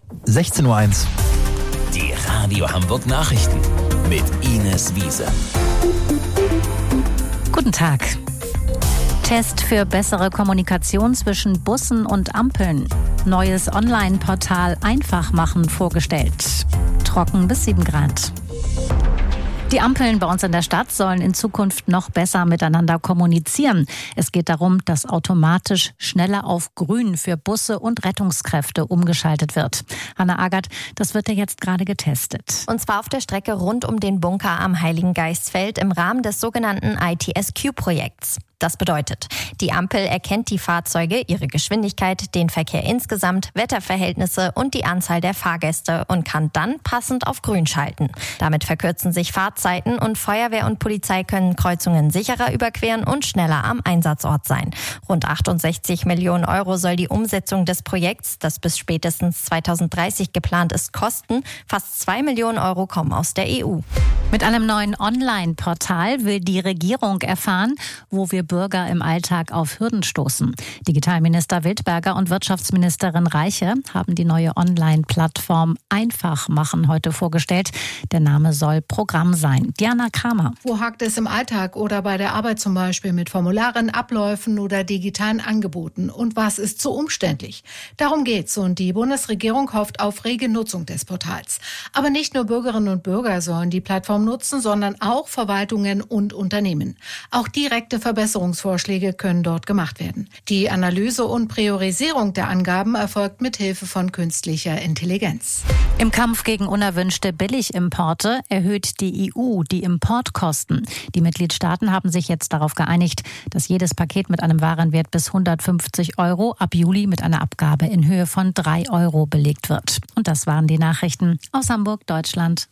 16:01 Uhr. Die Radio Hamburg Nachrichten mit Ines Wiese. Guten Tag. Test für bessere Kommunikation zwischen Bussen und Ampeln. Neues Online-Portal einfach machen vorgestellt. Trocken bis 7 Grad. Die Ampeln bei uns in der Stadt sollen in Zukunft noch besser miteinander kommunizieren. Es geht darum, dass automatisch schneller auf Grün für Busse und Rettungskräfte umgeschaltet wird. Hanna Agert, das wird ja jetzt gerade getestet. Und zwar auf der Strecke rund um den Bunker am Heiligengeistfeld im Rahmen des sogenannten ITSQ-Projekts. Das bedeutet, die Ampel erkennt die Fahrzeuge, ihre Geschwindigkeit, den Verkehr insgesamt, Wetterverhältnisse und die Anzahl der Fahrgäste und kann dann passend auf Grün schalten. Damit verkürzen sich Fahrzeiten und Feuerwehr und Polizei können Kreuzungen sicherer überqueren und schneller am Einsatzort sein. Rund 68 Millionen Euro soll die Umsetzung des Projekts, das bis spätestens 2030 geplant ist, kosten. Fast 2 Millionen Euro kommen aus der EU. Mit einem neuen Online-Portal will die Regierung erfahren, wo wir Bürger im Alltag auf Hürden stoßen. Digitalminister Wildberger und Wirtschaftsministerin Reiche haben die neue Online-Plattform Einfach machen heute vorgestellt. Der Name soll Programm sein. Diana Kramer. Wo hakt es im Alltag oder bei der Arbeit zum Beispiel mit Formularen, Abläufen oder digitalen Angeboten? Und was ist zu umständlich? Darum geht's und die Bundesregierung hofft auf rege Nutzung des Portals. Aber nicht nur Bürgerinnen und Bürger sollen die Plattform nutzen, sondern auch Verwaltungen und Unternehmen. Auch direkte Verbesserungsvorschläge können dort gemacht werden. Die Analyse und Priorisierung der Angaben erfolgt mit Hilfe von künstlicher Intelligenz. Im Kampf gegen unerwünschte Billigimporte erhöht die EU die Importkosten. Die Mitgliedstaaten haben sich jetzt darauf geeinigt, dass jedes Paket mit einem Warenwert bis 150 Euro ab Juli mit einer Abgabe in Höhe von 3 Euro belegt wird. Und das waren die Nachrichten aus Hamburg, Deutschland